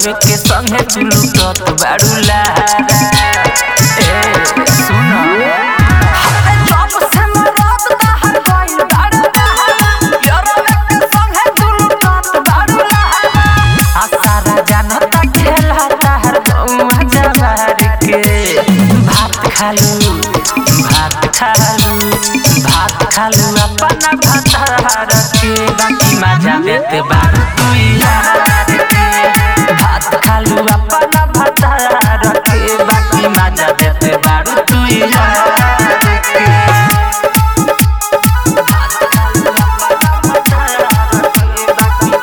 यारवे के संगे तू लुटत बारू लहरा। ए सुन हरे जब से मरद तहर गइल बारू लहरा, यारवे के संगे तू लुटत बारू लहरा। आ सारा जानता खेला तहर गौवा जवार के। भात खालू अपना भतार के, बाकी मजा देते बारू तू यार के। भात खालू अपना भतार के, बाकी मजा देते बारू तू यार के। भात खालू अपना भतार के, बाकी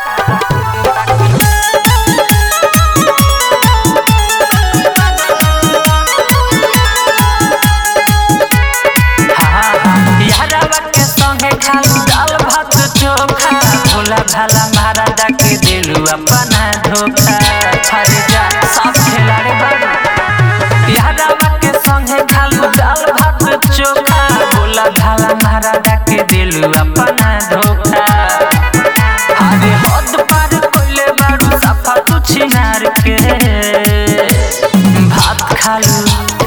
भाला मारा जाके दिलू अपना धोखा। हरे जा सब खिलाड़ी बारू यारावा के संगे खालू दाल भात चोखा। बोला भाला मारा जाके दिलू अपना धोखा। हरे हद पार कोइले बारू सफा तू छिनार के। भात खालू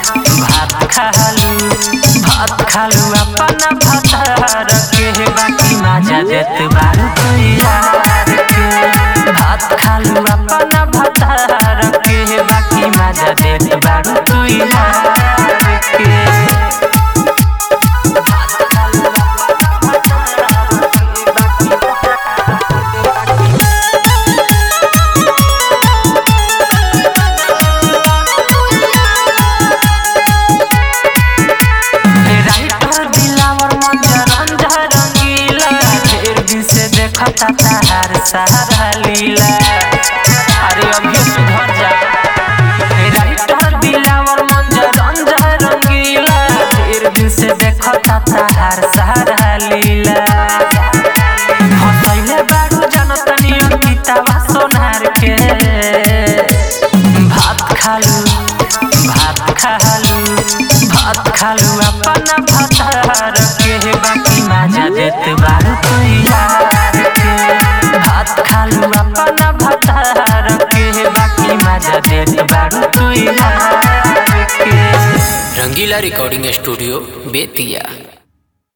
अपना भतार के, बाकी मजा देत बारू तू यार के। भात खालू अपना भतार के, बाकी मजा देत बारू तू यार के। भात खालू अपना भतार के, बाकी तार सहारा लीला। अरे अभी सुधर जा राइटर दिलावर मंजर रंगीला। ढेर दिन से देखता तार सहारा लीला। हंसैले बारू जनतनी अंकितावा सोनार के। भात खालू अपना भतार के, बाकी मजा देत बारू तू यार के। भात खालू अपना भतार के, बाकी मजा देत बारू तू यार के। Rangila recording studio Bettiah.